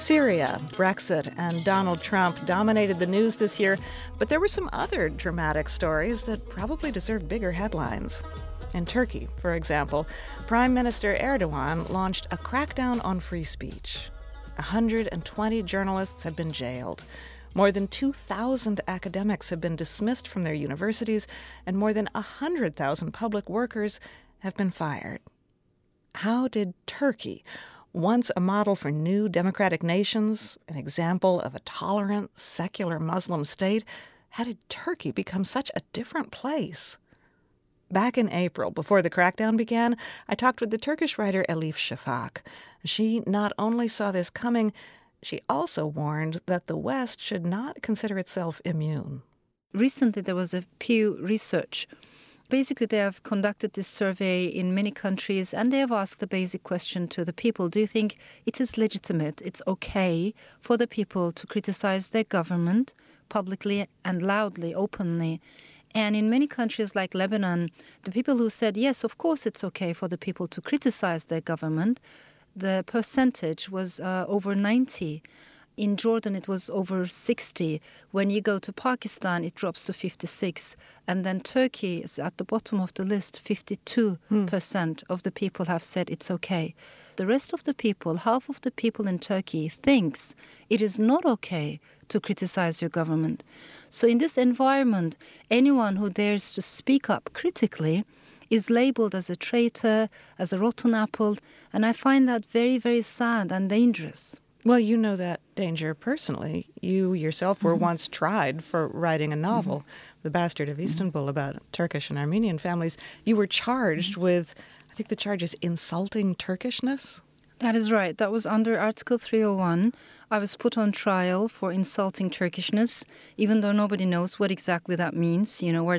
Syria, Brexit, and Donald Trump dominated the news this year, but there were some other dramatic stories that probably deserve bigger headlines. In Turkey, for example, Prime Minister Erdogan launched a crackdown on free speech. 120 journalists have been jailed. More than 2,000 academics have been dismissed from their universities, and more than 100,000 public workers have been fired. How did Turkey, once a model for new democratic nations, an example of a tolerant, secular Muslim state, how did Turkey become such a different place? Back in April, before the crackdown began, I talked with the Turkish writer Elif Shafak. She not only saw this coming, she also warned that the West should not consider itself immune. Recently, there was a Pew Research. Basically, they have conducted this survey in many countries, and they have asked the basic question to the people. Do you think it is legitimate, it's okay for the people to criticize their government publicly and loudly, openly? And in many countries like Lebanon, the people who said, yes, of course it's okay for the people to criticize their government, the percentage was over 90. In Jordan, it was over 60. When you go to Pakistan, it drops to 56. And then Turkey is at the bottom of the list. 52% of the people have said it's okay. The rest of the people, half of the people in Turkey, thinks it is not okay to criticize your government. So in this environment, anyone who dares to speak up critically is labeled as a traitor, as a rotten apple, and I find that very, very sad and dangerous. Well, you know that danger personally. You yourself were once tried for writing a novel, The Bastard of Istanbul, about Turkish and Armenian families. You were charged with, I think the charge is insulting Turkishness? That is right. That was under Article 301. I was put on trial for insulting Turkishness, even though nobody knows what exactly that means. You know, where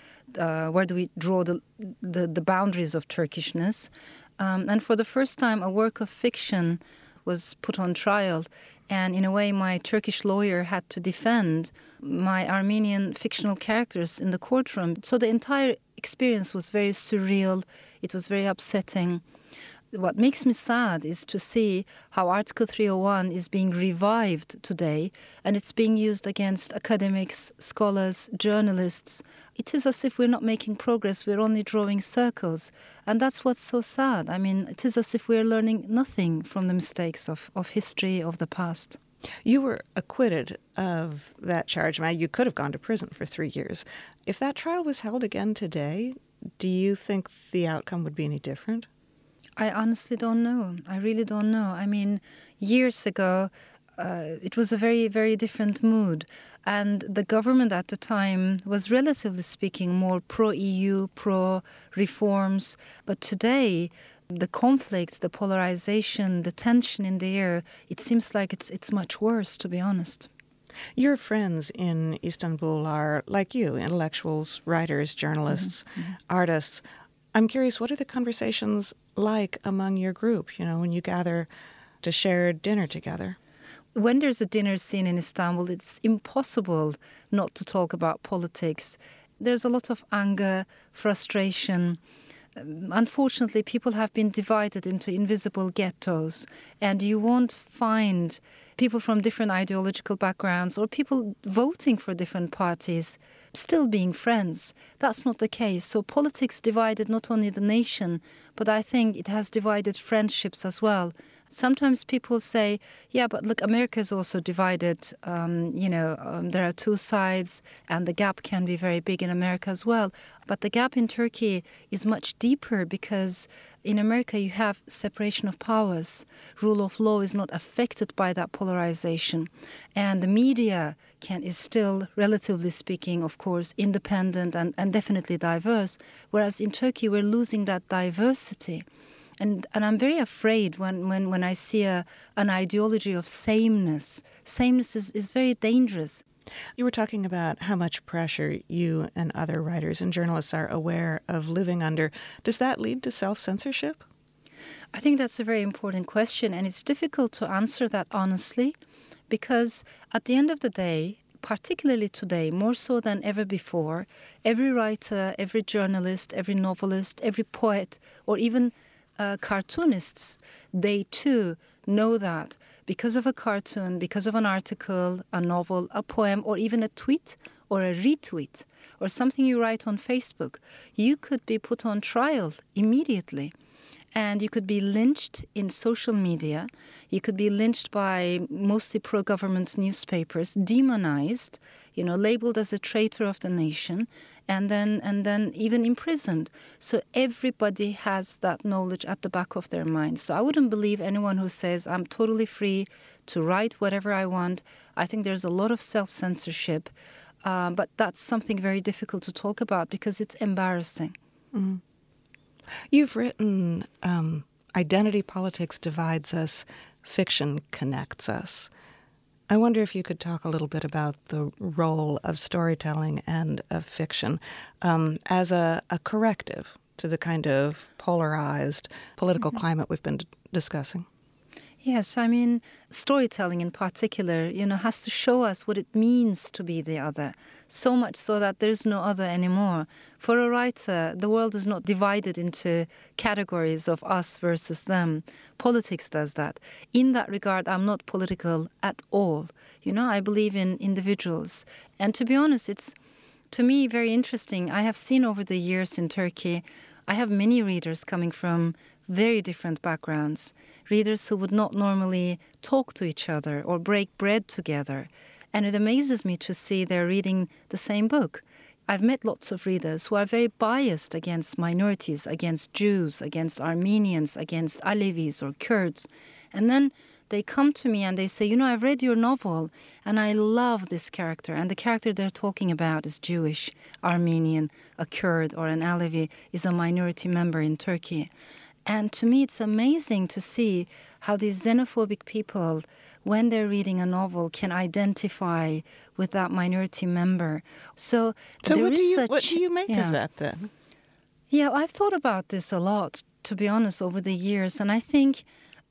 do we draw the boundaries of Turkishness? And for the first time, a work of fiction was put on trial, and in a way my Turkish lawyer had to defend my Armenian fictional characters in the courtroom. So the entire experience was very surreal. It was very upsetting. What makes me sad is to see how Article 301 is being revived today, and it's being used against academics, scholars, journalists. It is as if we're not making progress, we're only drawing circles. And that's what's so sad. I mean, it is as if we're learning nothing from the mistakes of history, of the past. You were acquitted of that charge. Now, you could have gone to prison for 3 years. If that trial was held again today, do you think the outcome would be any different? I honestly don't know. I really don't know. I mean, years ago, it was a very, very different mood. And the government at the time was, relatively speaking, more pro-EU, pro-reforms. But today, the conflict, the polarization, the tension in the air, it seems like it's much worse, to be honest. Your friends in Istanbul are, like you, intellectuals, writers, journalists, artists. I'm curious, what are the conversations like among your group, you know, when you gather to share dinner together? When there's a dinner scene in Istanbul, it's impossible not to talk about politics. There's a lot of anger, frustration. Unfortunately, people have been divided into invisible ghettos, and you won't find people from different ideological backgrounds or people voting for different parties still being friends. That's not the case. So politics divided not only the nation, but I think it has divided friendships as well. Sometimes people say, yeah, but look, America is also divided. There are two sides, and the gap can be very big in America as well. But the gap in Turkey is much deeper because in America you have separation of powers. Rule of law is not affected by that polarization. And the media is still, relatively speaking, of course, independent and definitely diverse. Whereas in Turkey we're losing that diversity. And I'm very afraid when I see an ideology of sameness. Sameness is very dangerous. You were talking about how much pressure you and other writers and journalists are aware of living under. Does that lead to self-censorship? I think that's a very important question, and it's difficult to answer that honestly, because at the end of the day, particularly today, more so than ever before, every writer, every journalist, every novelist, every poet, or even cartoonists, they too know that because of a cartoon, because of an article, a novel, a poem, or even a tweet or a retweet or something you write on Facebook, you could be put on trial immediately. And you could be lynched in social media. You could be lynched by mostly pro-government newspapers, demonized, labeled as a traitor of the nation, and then even imprisoned. So everybody has that knowledge at the back of their mind. So I wouldn't believe anyone who says, I'm totally free to write whatever I want. I think there's a lot of self-censorship, but that's something very difficult to talk about because it's embarrassing. Mm-hmm. You've written, identity politics divides us, fiction connects us. I wonder if you could talk a little bit about the role of storytelling and of fiction as a corrective to the kind of polarized political climate we've been discussing. Yes, I mean, storytelling in particular, has to show us what it means to be the other, so much so that there's no other anymore. For a writer, the world is not divided into categories of us versus them. Politics does that. In that regard, I'm not political at all. I believe in individuals. And to be honest, it's, to me, very interesting. I have seen over the years in Turkey, I have many readers coming from very different backgrounds, readers who would not normally talk to each other or break bread together. And it amazes me to see they're reading the same book. I've met lots of readers who are very biased against minorities, against Jews, against Armenians, against Alevis or Kurds. And then they come to me and they say, I've read your novel and I love this character. And the character they're talking about is Jewish, Armenian, a Kurd or an Alevi, is a minority member in Turkey. And to me, it's amazing to see how these xenophobic people, when they're reading a novel, can identify with that minority member. So what do you make of that then? Yeah, I've thought about this a lot, to be honest, over the years. And I think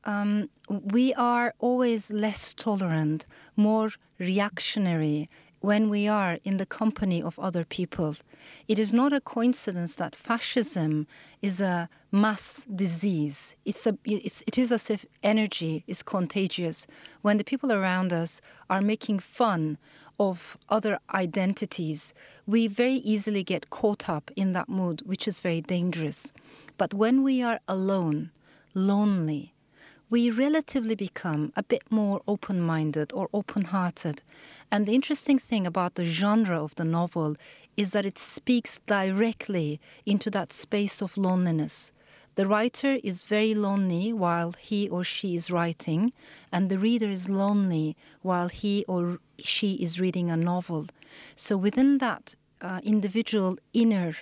we are always less tolerant, more reactionary when we are in the company of other people. It is not a coincidence that fascism is a mass disease. It is as if energy is contagious. When the people around us are making fun of other identities, we very easily get caught up in that mood, which is very dangerous. But when we are alone, lonely, we relatively become a bit more open-minded or open-hearted. And the interesting thing about the genre of the novel is that it speaks directly into that space of loneliness. The writer is very lonely while he or she is writing, and the reader is lonely while he or she is reading a novel. So within that individual inner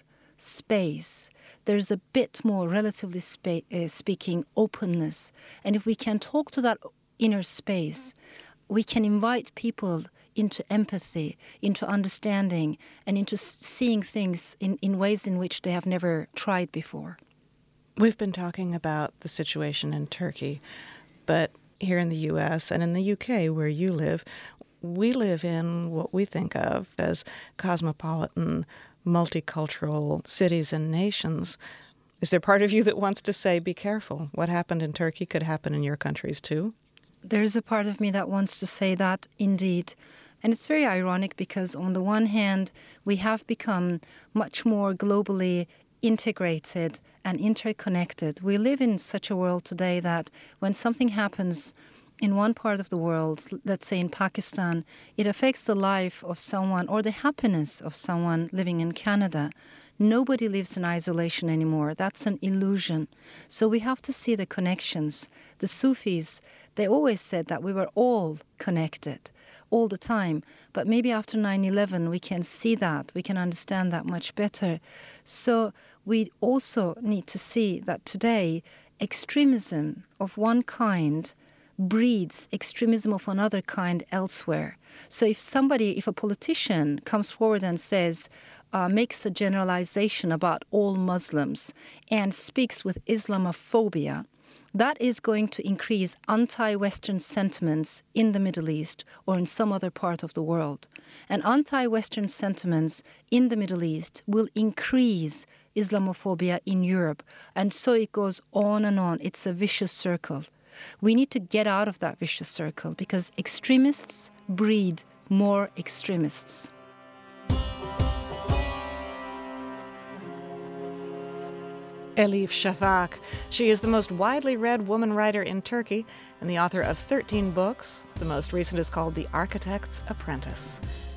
space, there's a bit more, relatively speaking, openness. And if we can talk to that inner space, we can invite people into empathy, into understanding, and into seeing things in ways in which they have never tried before. We've been talking about the situation in Turkey, but here in the U.S. and in the U.K. where you live, we live in what we think of as cosmopolitan, multicultural cities and nations. Is there part of you that wants to say, be careful, what happened in Turkey could happen in your countries too? There is a part of me that wants to say that, indeed. And it's very ironic because on the one hand, we have become much more globally integrated and interconnected. We live in such a world today that when something happens in one part of the world, let's say in Pakistan, it affects the life of someone or the happiness of someone living in Canada. Nobody lives in isolation anymore. That's an illusion. So we have to see the connections. The Sufis, they always said that we were all connected all the time. But maybe after 9/11, we can see that. We can understand that much better. So we also need to see that today, extremism of one kind breeds extremism of another kind elsewhere. So if a politician comes forward and says, makes a generalization about all Muslims and speaks with Islamophobia, that is going to increase anti-Western sentiments in the Middle East or in some other part of the world. And anti-Western sentiments in the Middle East will increase Islamophobia in Europe. And so it goes on and on. It's a vicious circle. We need to get out of that vicious circle because extremists breed more extremists. Elif Shafak. She is the most widely read woman writer in Turkey and the author of 13 books. The most recent is called The Architect's Apprentice.